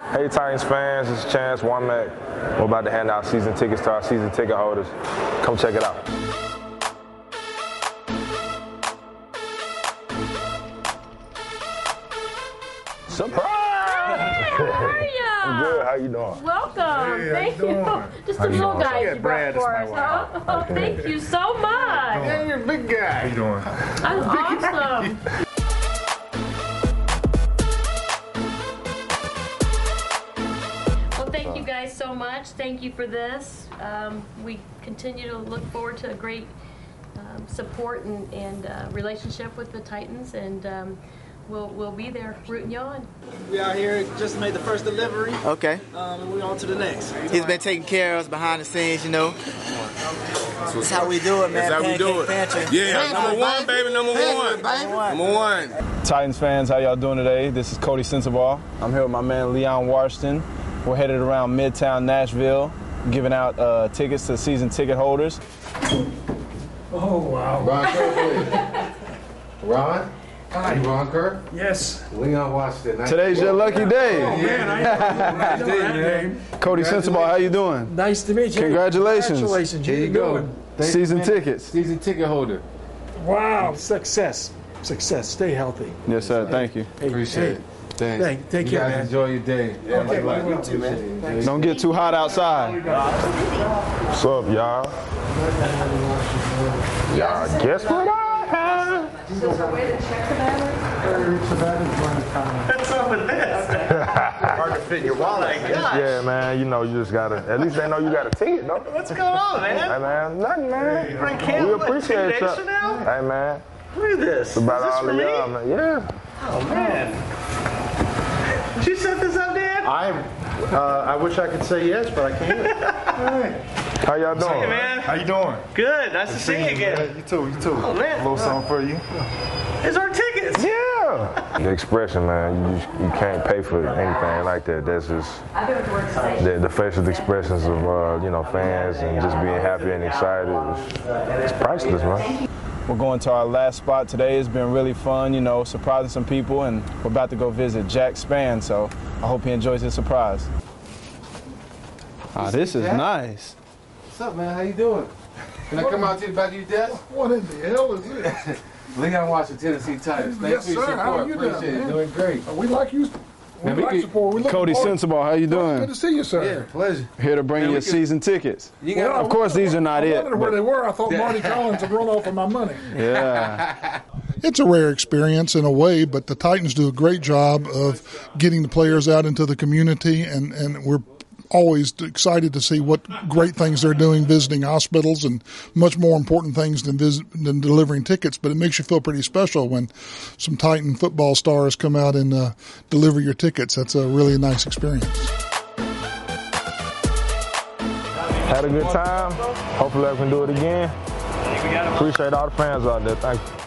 Hey Titans fans, it's Chance Womack. We're about to hand out season tickets to our season ticket holders. Come check it out. Surprise! Hey, how are ya? I'm good. How you doing? Welcome. Hey, thank how you you. doing? Just How a you little doing? guy Yeah, you Brad brought is for my us. wife. Oh, thank you so much. Yeah, you're a big guy. How you doing? That's awesome. Well, thank you guys so much. Thank you for this. We continue to look forward to a great support and relationship with the Titans, and we'll be there rooting you on. We out here, just made the first delivery. Okay. And we're on to the next. He's been taking care of us behind the scenes, you know. That's how we do it, man. That's how we do it. Pantry. Yeah, number one, baby, number one. Number one. Titans fans, how y'all doing today? This is Cody Sensabaugh. I'm here with my man Leon Washington. We're headed around Midtown Nashville, giving out tickets to season ticket holders. Oh, wow. Ron Kerr, please. Ron? Hi. You Ron Kerr? Yes. Leon Washington. Nice Today's your lucky day. Oh, man, I know that name. Cody Sensabaugh, how you doing? Nice to meet you. Congratulations. Congratulations. Here you go. Season tickets. Season ticket holder. Wow. Success. Success. Stay healthy. Yes, sir. Thank you. Hey, Appreciate it. Thanks. Take you care, guys man. enjoy your day. Okay, I will too, man. Don't get too hot outside. What's up, y'all? Y'all, guess what I have? Is there a way to check the battery? What's up with this? Hard to fit in your wallet. Yeah, man, you know, you just gotta, at least they know you got a ticket, though. What's going on, man? Hey, man, nothing, man. Bring Cam, We what, 2 appreciate days y'all. from now? Hey, man, Look at this. it's about Is this all for of me? y'all, man. Yeah. Oh, man. Did you set this up, Dan? I wish I could say yes, but I can't. How y'all doing? Hey, man. How you doing? Good. Nice to see you again. You too. Oh, man. A little something for you. Here's our tickets. Yeah. The expression, man, you can't pay for anything like that. That's just the facial expressions of you know, fans and just being happy and excited. It's priceless, man. We're going to our last spot today. It's been really fun, you know, surprising some people, and we're about to go visit Jack Spann, so I hope he enjoys his surprise. Ah, this is nice. What's up, man? How you doing? Can I come out to the back of your desk? What in the hell is this? Leon Washington, Tennessee Titans. Thanks for your sir. How support. are you doing, Appreciate it. man? Doing great. We like you. We Man, like support. We look Cody forward. Sensabaugh, how you doing? Good to see you, sir. Yeah, pleasure. Here to bring Man, you we can- season tickets. You got Of course, these are not I it. wondered where but- they were. I thought Marty Collins had run off with my money. Yeah. It's a rare experience in a way, but the Titans do a great job of getting the players out into the community, and we're always excited to see what great things they're doing visiting hospitals and much more important things than delivering tickets. But it makes you feel pretty special when some Titan football stars come out and deliver your tickets. That's a really nice experience. Had a good time. Hopefully I can do it again. Appreciate all the fans out there. Thank you.